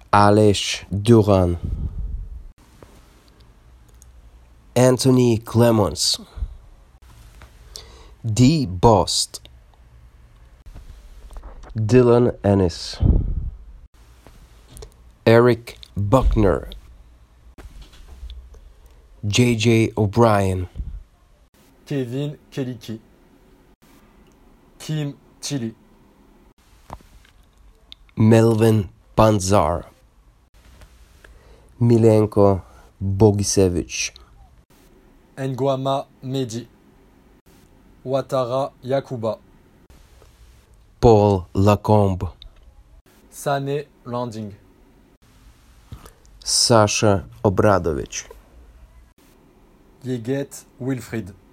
Aleš Duran, Anthony Clemons, D. Bost, Dylan Ennis, Eric Buckner, J.J. O'Brien, Kevin Keliki, Kim Tilly, Melvin Panzar, Milenko Bogisevic, Nguama Mehdi, Ouattara Yakuba, Paul Lacombe, Sané Landing, Sasha Obradovic, Yeget Wilfried.